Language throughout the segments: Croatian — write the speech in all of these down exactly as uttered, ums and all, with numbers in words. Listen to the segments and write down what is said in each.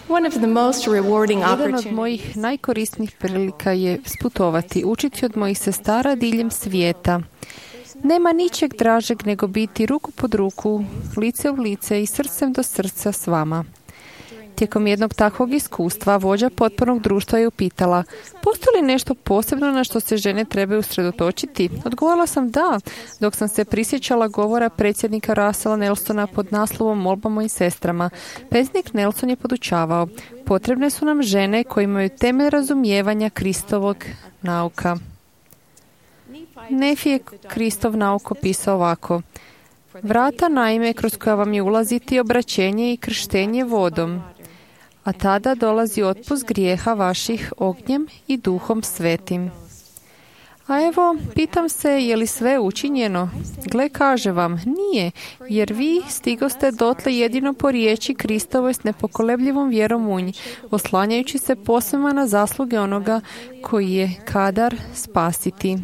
One of the most rewarding Jedan od opportunities mojih najkorisnijih prilika je sputovati, učiti od mojih sestara diljem svijeta. Nema ničeg dražeg nego biti ruku pod ruku, lice u lice i srcem do srca s vama. Tijekom jednog takvog iskustva, vođa potpornog društva je upitala: postoji li nešto posebno na što se žene trebaju usredotočiti? Odgovorila sam da, dok sam se prisjećala govora predsjednika Russella Nelsona pod naslovom Molbama i sestrama. Predsjednik Nelson je podučavao: potrebne su nam žene koje imaju temelj razumijevanja Kristovog nauka. Nefi je Kristov nauk opisao ovako: vrata naime kroz koja vam je ulaziti obraćenje i krštenje vodom, a tada dolazi otpust grijeha vaših ognjem i duhom svetim. A evo, pitam se, je li sve učinjeno? Gle, kaže vam, nije, jer vi stigoste dotle jedino po riječi Kristovoj s nepokolebljivom vjerom u njih, oslanjajući se posvema na zasluge onoga koji je kadar spasiti.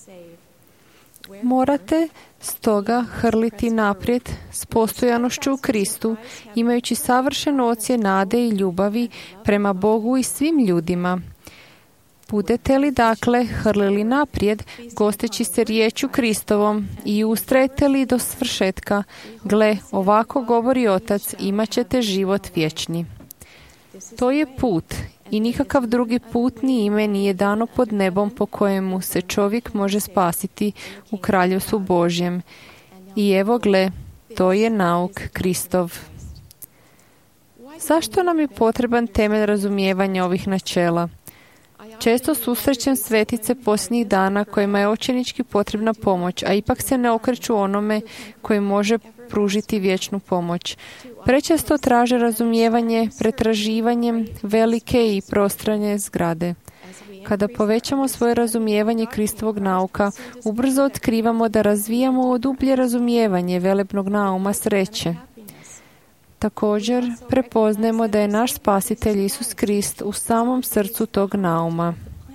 Morate stoga hrliti naprijed s postojanošću u Kristu, imajući savršen ocje nade i ljubavi prema Bogu i svim ljudima. Budete li dakle hrlili naprijed, gosteći se riječju Kristovom, i ustrajete li do svršetka, gle, ovako govori Otac, imat ćete život vječni. To je put, i nikakav drugi put ni ime nije dano pod nebom po kojemu se čovjek može spasiti u kraljevstvu Božjem. I evo gle, to je nauk Kristov. Zašto nam je potreban temelj razumijevanja ovih načela? Često susrećem svetice posljednjih dana kojima je očajnički potrebna pomoć, a ipak se ne okreću onome koji može pružiti vječnu pomoć. Prečesto traže razumijevanje pretraživanjem velike i prostrane zgrade. Kada povećamo svoje razumijevanje Kristovog nauka, ubrzo otkrivamo da razvijamo dublje razumijevanje velebnog nauma sreće. Također, prepoznajemo da je naš spasitelj Isus Krist u samom srcu tog nauma.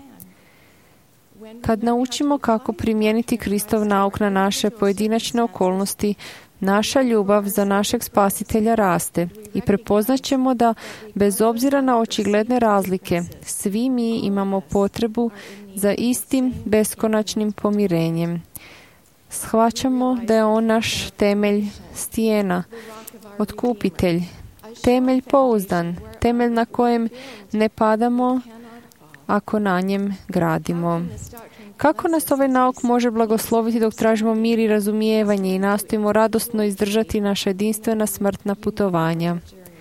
Kad naučimo kako primijeniti Kristov nauk na naše pojedinačne okolnosti, naša ljubav za našeg spasitelja raste i prepoznaćemo da, bez obzira na očigledne razlike, svi mi imamo potrebu za istim beskonačnim pomirenjem. Shvaćamo da je on naš temelj, stijena, otkupitelj, temelj pouzdan, temelj na kojem ne padamo ako na njem gradimo. Kako nas ovaj nauk može blagosloviti dok tražimo mir i razumijevanje i nastojimo radosno izdržati naša jedinstvena smrtna putovanja?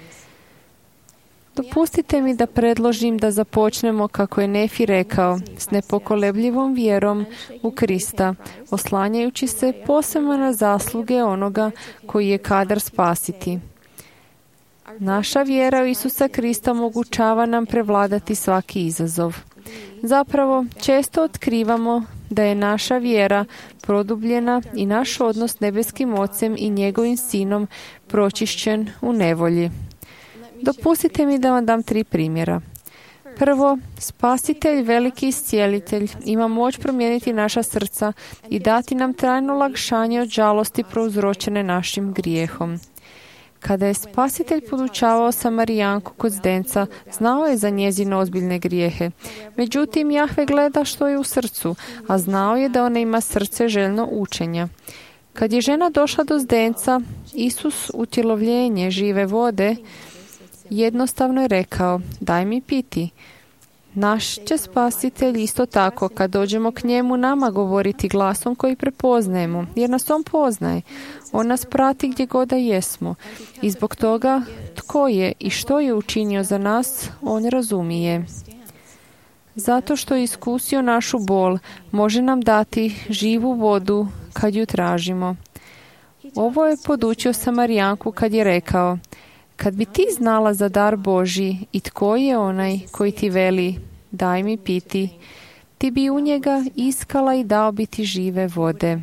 Dopustite mi da predložim da započnemo, kako je Nefi rekao, s nepokolebljivom vjerom u Krista, oslanjajući se posebno na zasluge onoga koji je kadar spasiti. Naša vjera u Isusa Krista omogućava nam prevladati svaki izazov. Zapravo, često otkrivamo da je naša vjera produbljena i naš odnos s nebeskim Ocem i njegovim Sinom pročišćen u nevolji. Dopustite mi da vam dam tri primjera. Prvo, spasitelj, veliki iscijelitelj, ima moć promijeniti naša srca i dati nam trajno olakšanje od žalosti prouzročene našim grijehom. Kada je spasitelj podučavao Samarijanku kod zdenca, znao je za njezine ozbiljne grijehe. Međutim, Jahve gleda što je u srcu, a znao je da ona ima srce željno učenja. Kad je žena došla do zdenca, Isus, utjelovljenje žive vode, jednostavno je rekao: daj mi piti. Naš će spasitelj isto tako, kad dođemo k njemu, nama govoriti glasom koji prepoznajemo, jer nas on poznaje. On nas prati gdje god da jesmo. I zbog toga, tko je i što je učinio za nas, on razumije. Zato što je iskusio našu bol, može nam dati živu vodu kad ju tražimo. Ovo je podučio Samarijanku kad je rekao: kad bi ti znala za dar Božji i tko je onaj koji ti veli, daj mi piti, ti bi u njega iskala i dao bi ti žive vode.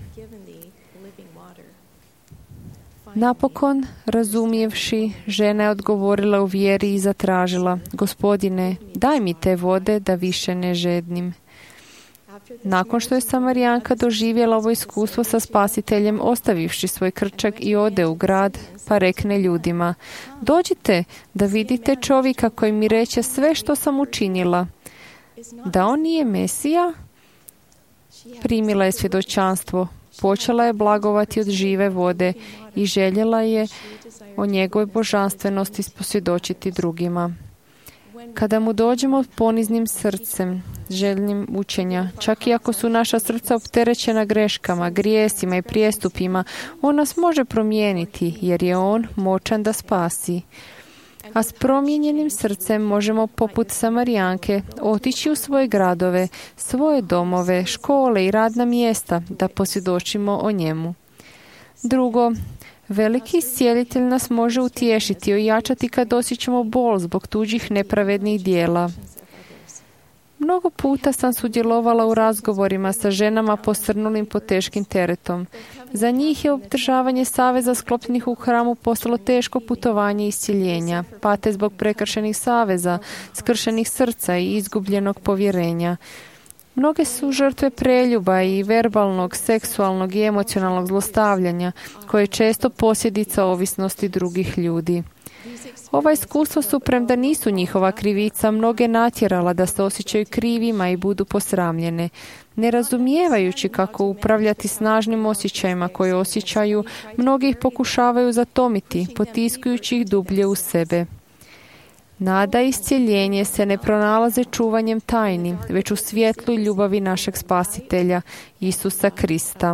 Napokon, razumijevši, žena je odgovorila u vjeri i zatražila: Gospodine, daj mi te vode da više ne žednim. Nakon što je Samarijanka doživjela ovo iskustvo sa Spasiteljem, ostavivši svoj krčak i ode u grad, pa rekne ljudima: dođite da vidite čovjeka koji mi reče sve što sam učinila. Da on nije Mesija? Primila je svjedočanstvo, počela je blagovati od žive vode i željela je o njegovoj božanstvenosti posvjedočiti drugima. Kada mu dođemo poniznim srcem, željnim učenja, čak i ako su naša srca opterećena greškama, grijesima i prijestupima, on nas može promijeniti, jer je on moćan da spasi. A s promijenjenim srcem možemo, poput Samarijanke, otići u svoje gradove, svoje domove, škole i radna mjesta da posvjedočimo o njemu. Drugo, veliki iscijelitelj nas može utješiti i ojačati kad osjećamo bol zbog tuđih nepravednih dijela. Mnogo puta sam sudjelovala u razgovorima sa ženama posrnulim pod teškim teretom. Za njih je održavanje saveza sklopljenih u hramu postalo teško putovanje iscjeljenja, pate zbog prekršenih saveza, skršenih srca i izgubljenog povjerenja. Mnoge su žrtve preljuba i verbalnog, seksualnog i emocionalnog zlostavljanja, koje je često posljedica ovisnosti drugih ljudi. Ova iskustva su, premda nisu njihova krivica, mnoge natjerala da se osjećaju krivima i budu posramljene. Ne razumijevajući kako upravljati snažnim osjećajima koje osjećaju, mnogi ih pokušavaju zatomiti, potiskujući ih dublje u sebe. Nada i iscjeljenje se ne pronalaze čuvanjem tajni, već u svjetlu i ljubavi našeg Spasitelja, Isusa Krista.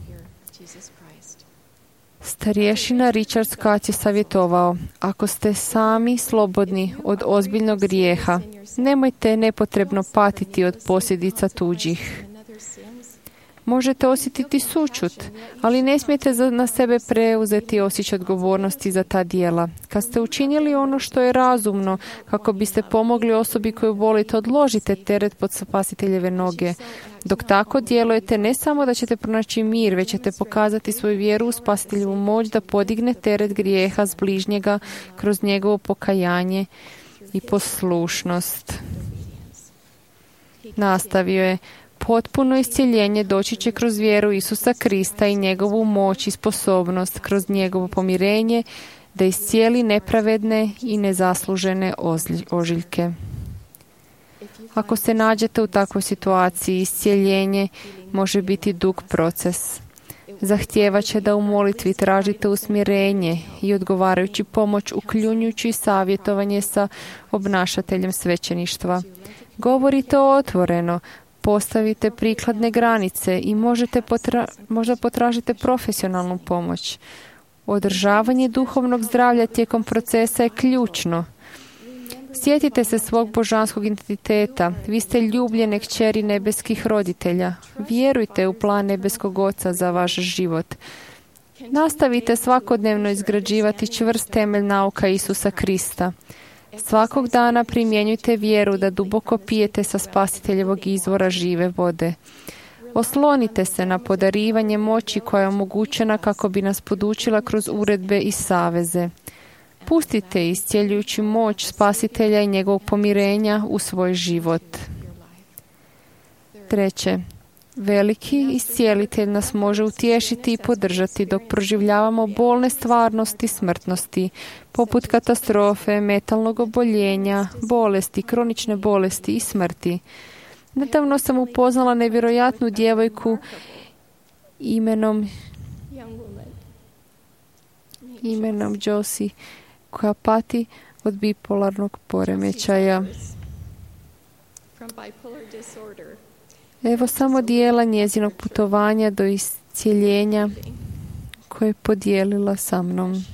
Starješina Richard Scott je savjetovao: ako ste sami slobodni od ozbiljnog grijeha, nemojte nepotrebno patiti od posljedica tuđih. Možete osjetiti sućut, ali ne smijete na sebe preuzeti osjećaj odgovornosti za ta djela. Kad ste učinili ono što je razumno, kako biste pomogli osobi koju volite, odložite teret pod Spasiteljeve noge. Dok tako djelujete, ne samo da ćete pronaći mir, već ćete pokazati svoju vjeru u Spasiteljevu moć da podigne teret grijeha s bližnjega kroz njegovo pokajanje i poslušnost. Nastavio je: potpuno iscjeljenje doći će kroz vjeru Isusa Krista i njegovu moć i sposobnost, kroz njegovo pomirenje, da iscijeli nepravedne i nezaslužene ožiljke. Ako se nađete u takvoj situaciji, iscijeljenje može biti dug proces. Zahtijevat će da u molitvi tražite usmjerenje i odgovarajući pomoć, uključujući savjetovanje sa obnašateljem svećeništva. Govorite otvoreno, postavite prikladne granice i možete potra- možda potražite profesionalnu pomoć. Održavanje duhovnog zdravlja tijekom procesa je ključno. Sjetite se svog božanskog identiteta. Vi ste ljubljene kćeri nebeskih roditelja. Vjerujte u plan nebeskog Oca za vaš život. Nastavite svakodnevno izgrađivati čvrst temelj nauka Isusa Krista. Svakog dana primjenjujte vjeru da duboko pijete sa Spasiteljevog izvora žive vode. Oslonite se na podarivanje moći koja je omogućena kako bi nas podučila kroz uredbe i saveze. Pustite iscjeljujući moć Spasitelja i njegovog pomirenja u svoj život. Treće, veliki iscijelitelj nas može utješiti i podržati dok proživljavamo bolne stvarnosti smrtnosti, poput katastrofe, metalnog oboljenja, bolesti, kronične bolesti i smrti. Nedavno sam upoznala nevjerojatnu djevojku imenom imenom Josie, koja pati od bipolarnog poremećaja. Evo samo dijela njezinog putovanja do iscijeljenja koje je podijelila sa mnom.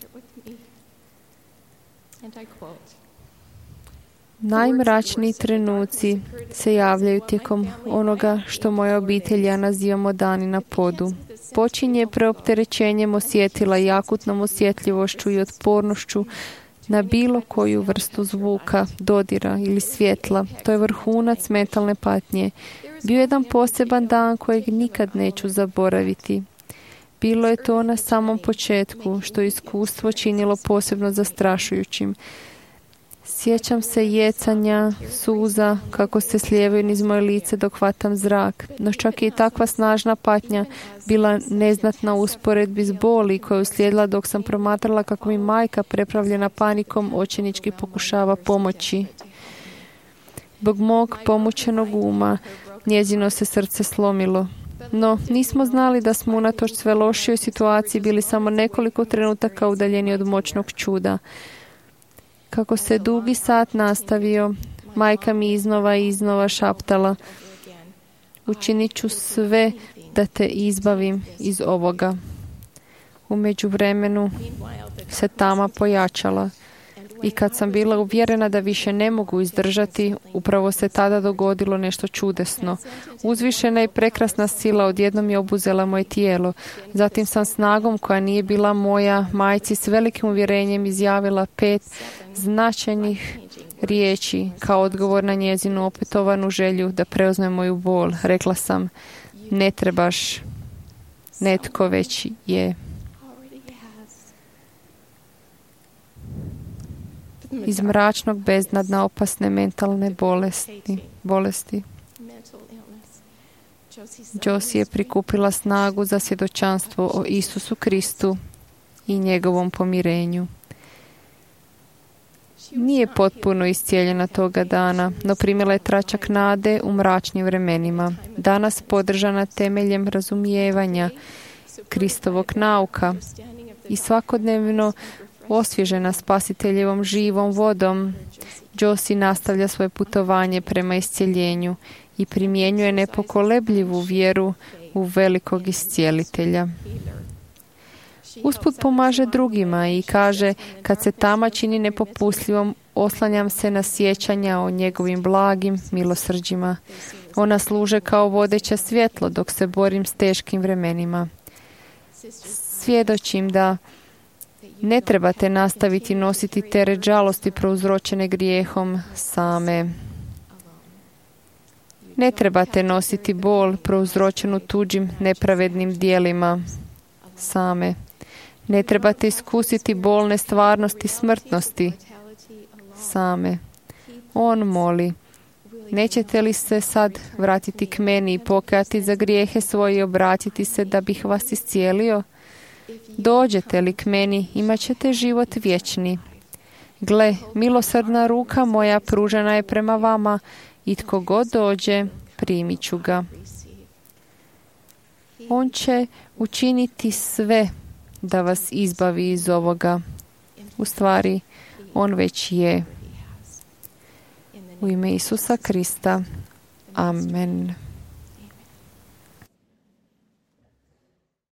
Najmračniji trenuci se javljaju tijekom onoga što moja obitelj ja nazivamo dani na podu. Počinje preopterećenjem osjetila i akutnom osjetljivošću i otpornošću na bilo koju vrstu zvuka, dodira ili svjetla. To je vrhunac mentalne patnje. Bio je jedan poseban dan kojeg nikad neću zaboraviti. Bilo je to na samom početku, što je iskustvo činilo posebno zastrašujućim. Sjećam se jecanja, suza, kako se slijevaju niz moje lice dok hvatam zrak. No čak i takva snažna patnja bila neznatna u usporedbi s boli koja je uslijedila dok sam promatrala kako mi majka, prepravljena panikom, očajnički pokušava pomoći. Zbog mog pomučenog uma njezino se srce slomilo. No, nismo znali da smo unatoč sve lošijoj situaciji bili samo nekoliko trenutaka udaljeni od moćnog čuda. Kako se dugi sat nastavio, majka mi iznova i iznova šaptala: učinit ću sve da te izbavim iz ovoga. U međuvremenu se tama pojačala i kad sam bila uvjerena da više ne mogu izdržati, upravo se tada dogodilo nešto čudesno. Uzvišena i prekrasna sila odjednom je obuzela moje tijelo. Zatim sam snagom koja nije bila moja majci s velikim uvjerenjem izjavila pet značajnih riječi kao odgovor na njezinu opetovanu želju da preuzme moju bol. Rekla sam: ne trebaš, netko već je. Iz mračnog beznadna opasne mentalne bolesti. bolesti. Josie je prikupila snagu za svjedočanstvo o Isusu Kristu i njegovom pomirenju. Nije potpuno iscijeljena toga dana, no primila je tračak nade u mračnim vremenima. Danas podržana temeljem razumijevanja Kristovog nauka i svakodnevno osvježena spasiteljevom živom vodom, Josie nastavlja svoje putovanje prema iscijeljenju i primjenjuje nepokolebljivu vjeru u velikog iscijelitelja. Usput pomaže drugima i kaže: kad se tama čini nepopustljivom, oslanjam se na sjećanja o njegovim blagim milosrđima. Ona služe kao vodeće svjetlo dok se borim s teškim vremenima. Svjedočim da ne trebate nastaviti nositi teret žalosti prouzročene grijehom same. Ne trebate nositi bol prouzročenu tuđim nepravednim dijelima same. Ne trebate iskusiti bolne stvarnosti smrtnosti same. On moli: nećete li se sad vratiti k meni i pokajati za grijehe svoje i obratiti se da bih vas iscijelio? Dođete li k meni, imat ćete život vječni. Gle, milosrdna ruka moja pružena je prema vama i tko god dođe, primit ću ga. On će učiniti sve da vas izbavi iz ovoga. U stvari, on već je. U ime Isusa Krista. Amen.